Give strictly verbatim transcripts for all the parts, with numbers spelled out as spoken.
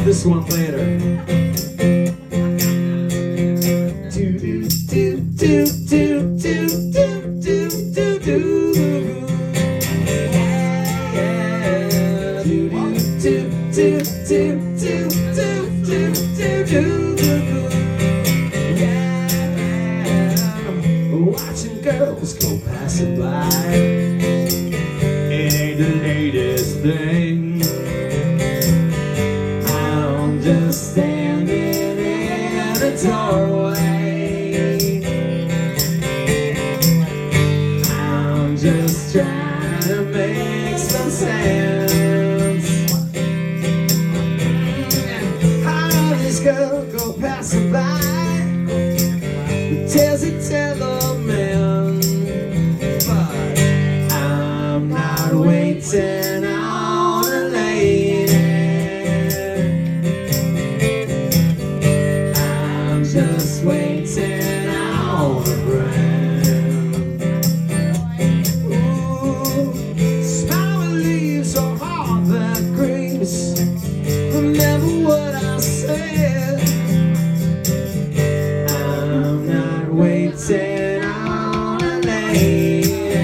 love this one later. Do do do do do do do do do do. Yeah. Do do do do do do do do do do. Yeah. Watching girls go passing by. It ain't the latest thing. I'm just standing in the doorway. I'm just trying to make some sense. How this girl go passing by? Tells it tell a man, but I'm not waiting on a lady. I'm just waiting on a friend. Ooh, smile leaves are all that grapes. Remember what I said. I'm not waiting on a lady.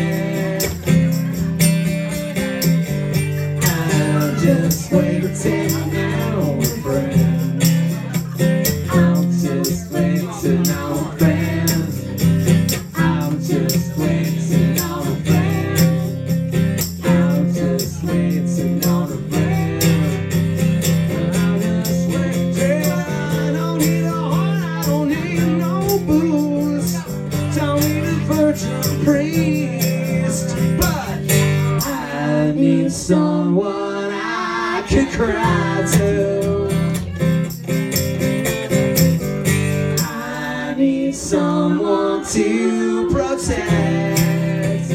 I'm just waiting on a friend. I'm just waiting on a friend. I'm just waiting on a friend. I'm just waiting on a friend. I'm just waiting. I don't need a heart, I don't need no booze. Don't need a virgin priest, but I need someone I could cry to. I need someone to protect.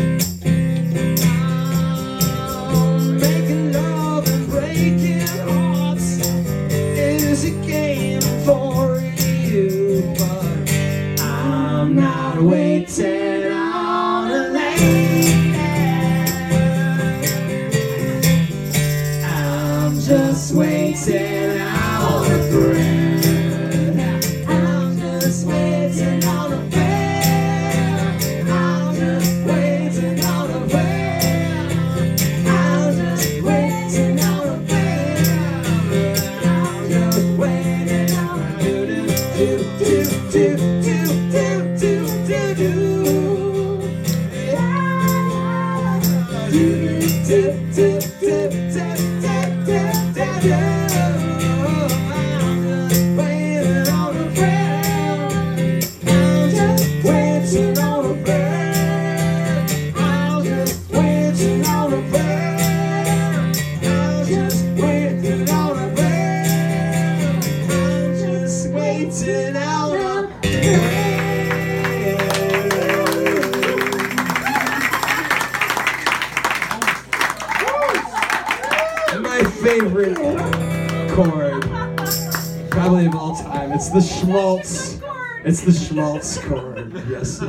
Making love and breaking hearts is a game for you, but I'm not waiting on a lady. I'm just waiting on a friend. I'm just waiting on a friend. I'm just waiting on a friend. I'm just waiting on a friend. I'm just waiting on a do do do do do do do do do. Yeah. Do do do do do do do do do. Waiting out a my favorite chord, probably of all time. It's the schmaltz. It's the schmaltz chord. Yes.